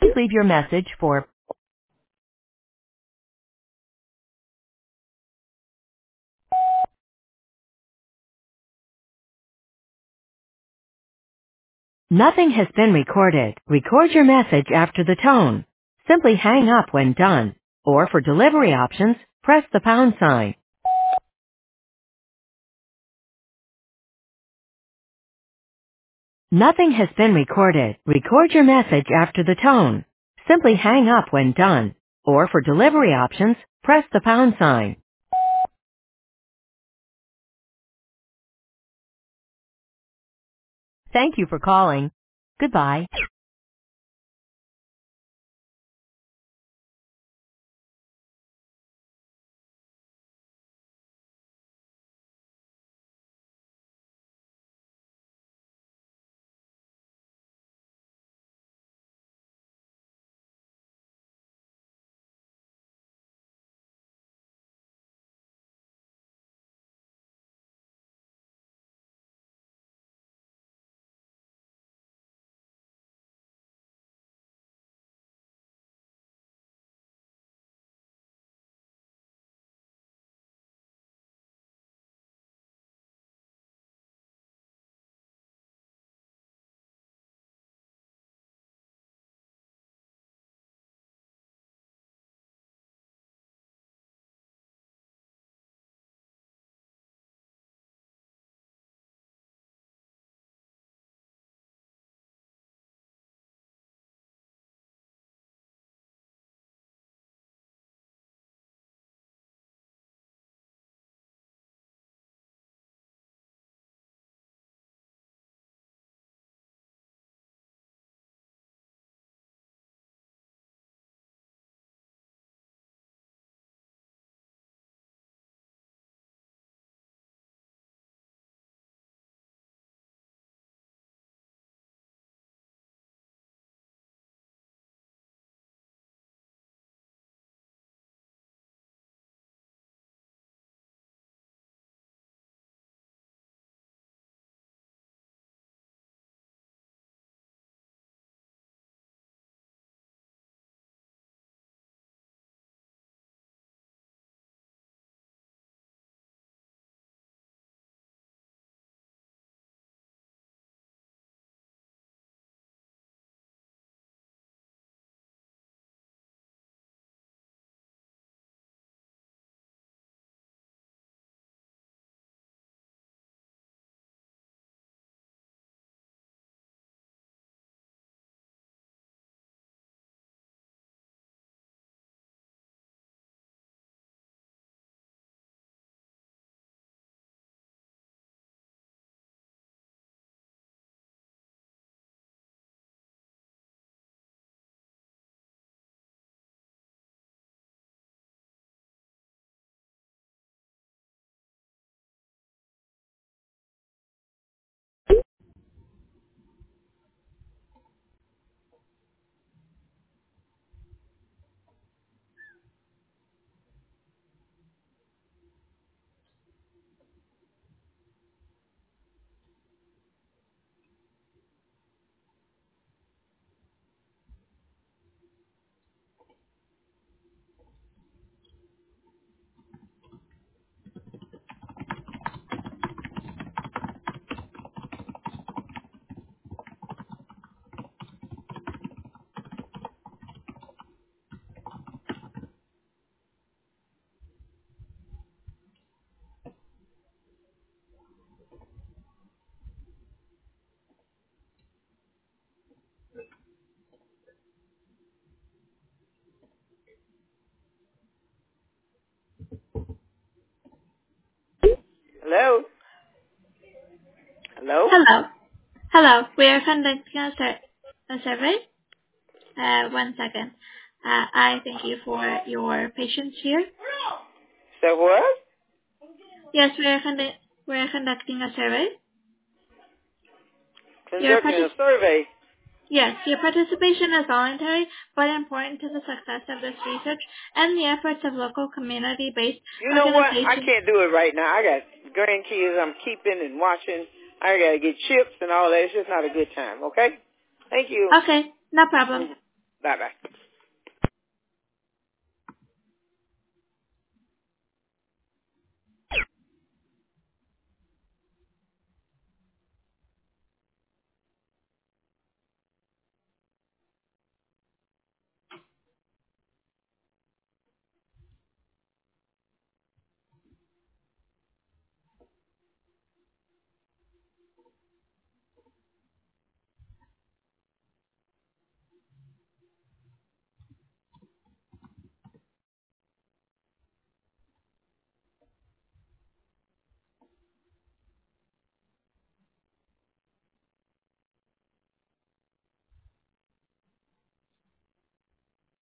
Leave your message for nothing has been recorded. Record your message after the tone. Simply hang up when done. Or for delivery options, press the pound sign. Nothing has been recorded. Record your message after the tone. Simply hang up when done. Or for delivery options, press the pound sign. Thank you for calling. Goodbye. Hello? Hello? Hello. Hello. We are conducting a survey. 1 second. I thank you for your patience here. So what? Yes, we are conducting a survey. Conducting a survey. Yes, your participation is voluntary but important to the success of this research and the efforts of local community-based You know what? I organizations. can't do it right now. I got grandkids I'm keeping and watching. I got to get chips and all that. It's just not a good time, okay? Thank you. Okay, no problem. Bye-bye.